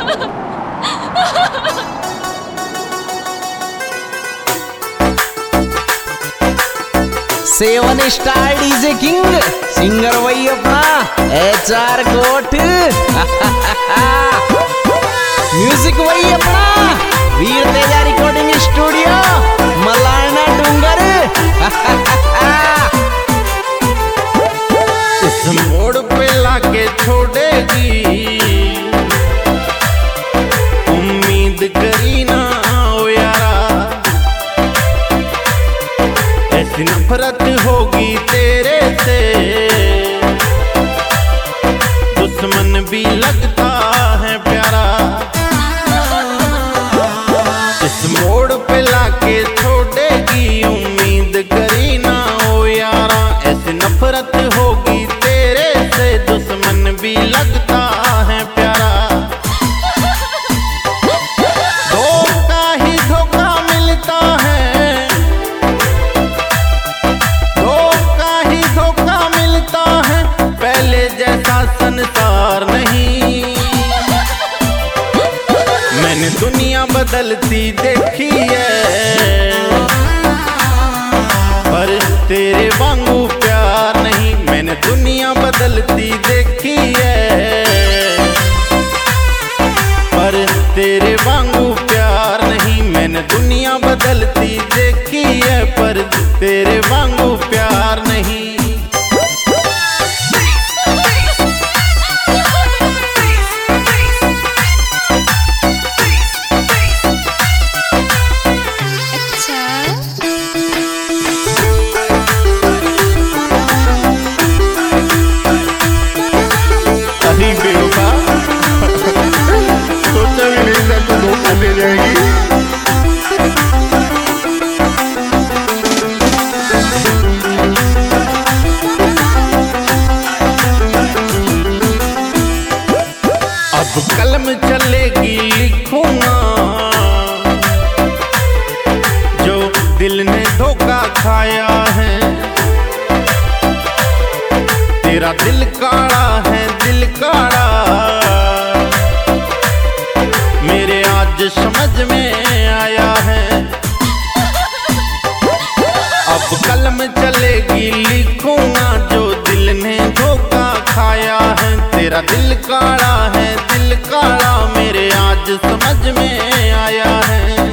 Seven star DJ king singer वही अपना HR कोट म्यूजिक वही अपना वीर तेजा रिकॉर्डिंग स्टूडियो मलारना डूंगर इस मोड़ पे लाके छोड़ेगी उम्मीद करी ना ओ यारा, ऐसी नफरत होगी तेरे से दुश्मन भी लगता है प्यारा। इस मोड़ पे लाके छोड़ेगी उम्मीद करी ना ओ यारा, ऐसी नफरत होगी तेरे से दुश्मन भी लगता है प्यारा। धोखा ही धोखा मिलता है, धोखा ही धोखा मिलता है, पहले जैसा संसार नहीं। मैंने दुनिया बदलती देखी है पर तेरे वांगू प्यार नहीं। मैंने दुनिया बदलती देखी है पर तेरे वांगू प्यार नहीं। मैंने दुनिया बदलती देखी है पर तेरे वांगू प्यार नहीं। सोचा भी नहीं था तो धोखा दे जाएगी। अब कलम चलेगी लिखूंगा जो दिल ने धोखा खाया है। तेरा दिल काड़ा है दिल काड़ा, मेरे आज समझ में आया है। अब कलम चलेगी लिखूंगा जो दिल ने धोखा खाया है। तेरा दिल काड़ा है दिल काड़ा, मेरे आज समझ में आया है।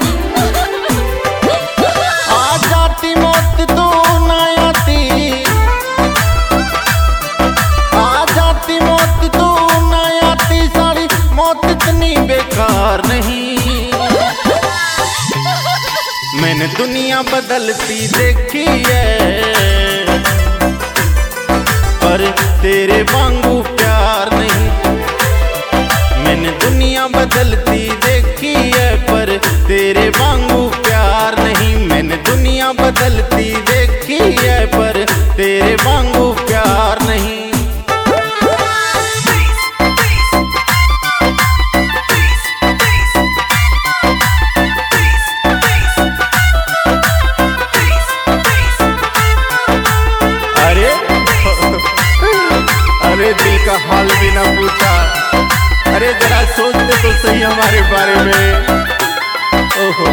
आ जाती मौत तो ना आती, आ जाती मौत तो ना आती, सारी मौत इतनी बेकार नहीं। मैंने दुनिया बदलती देखी है पर तेरे वांगू प्यार नहीं। मैंने दुनिया बदलती देखी है पर तेरे वांगू प्यार नहीं। मैंने दुनिया बदलती देखी है पर तेरे वांगू प्यार नहीं। अरे दिल का हाल भी ना पूछा, अरे जरा सोचते तो सही हमारे बारे में। ओहो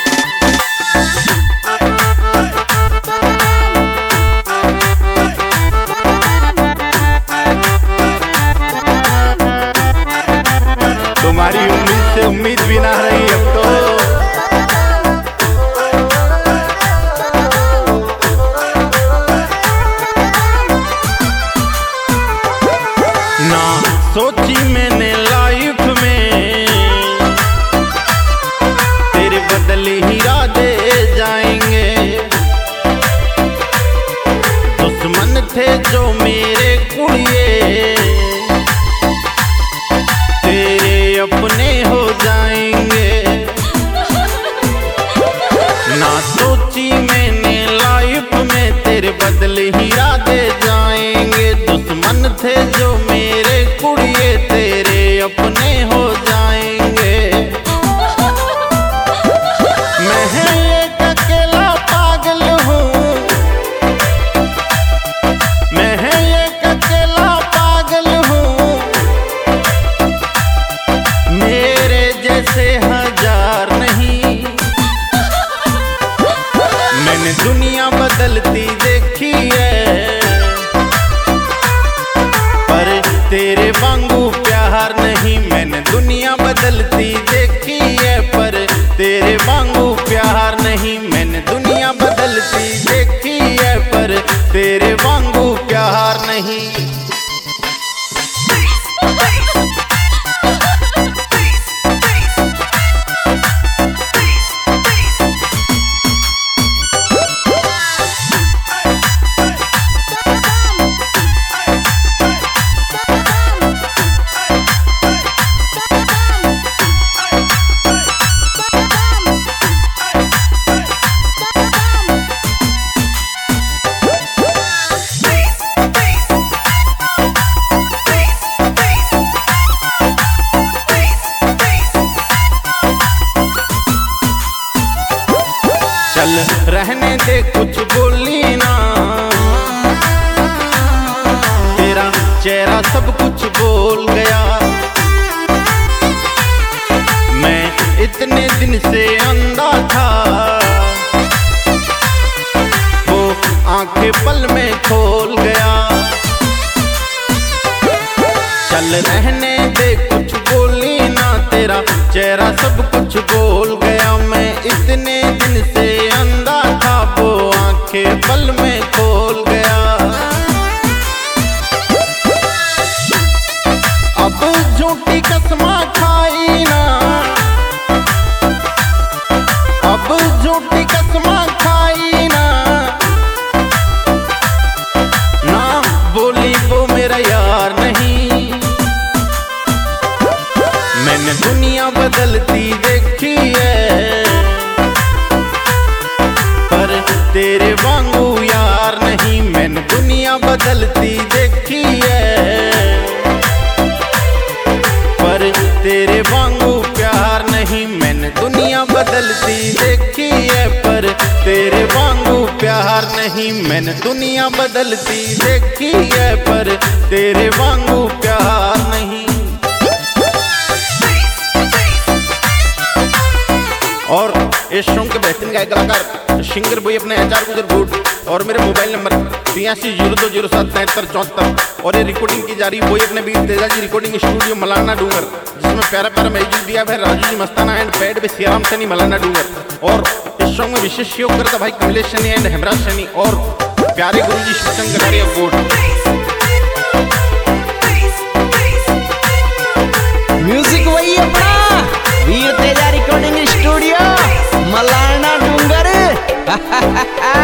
तुम्हारी उम्मीद से उम्मीद भी ना रही अब तो। सोची मैंने लाइफ में तेरे बदले ही इरादे जाएंगे। दुश्मन थे जो मेरे कुड़िए तेरे अपने हो जाएंगे। ना सोची मैंने लाइफ में तेरे बदले ही इरादे जाएंगे। दुश्मन थे जो मेरे कुड़िए तेरे अपने हो जाएंगे। मैं वांगू प्यार नहीं। मैंने दुनिया बदलती देखी है पर तेरे वांगू प्यार नहीं। मैंने दुनिया बदलती देखी है पर तेरे वांगू प्यार नहीं। चल रहने दे कुछ बोली ना, तेरा चेहरा सब कुछ बोल गया। मैं इतने दिन से अंधा था, वो आंखें पल में खोल गया। चल रहने दे कुछ बोली ना, तेरा चेहरा सब कुछ बोल गया। मैं इतने दिन से अंधा था, वो आंखें पल में खोल गया। अब झूठी कसमा खाई ना, अब झूठी कसमा खाई ना, ना बोली वो मेरा यार नहीं। मैंने दुनिया बदलती देखी है पर तेरे वांगू यार नहीं। मैंने दुनिया बदलती देखी है पर तेरे वांगू प्यार नहीं। मैंने दुनिया बदलती देखी है पर तेरे वांगू प्यार नहीं। मैंने दुनिया बदलती देखी है पर तेरे वांगू प्यार नहीं। और इस सॉन्ग के बेहतरीन गायक कलाकार सिंगर भाई अपने HR गुजर गुड और मेरे मोबाइल नंबर 8302077374। और ये रिकॉर्डिंग की जा रही वही अपने वीर तेजा जी रिकॉर्डिंग स्टूडियो मलाना डूंगर, जिसमें प्यारा प्यारा म्यूजिक दिया है राजू जी मस्ताना एंड पैड पे सियाराम सनी मलाना डूंगर। और इस सॉन्ग में विशेष सहयोग करता भाई कमलेश सनी एंड हेमराज सनी और प्यारे गुरु जी शिवचंद गडारिया गुड। म्यूजिक वही अपना वीर तेजा रिकॉर्डिंग स्टूडियो मलाना डूंगर।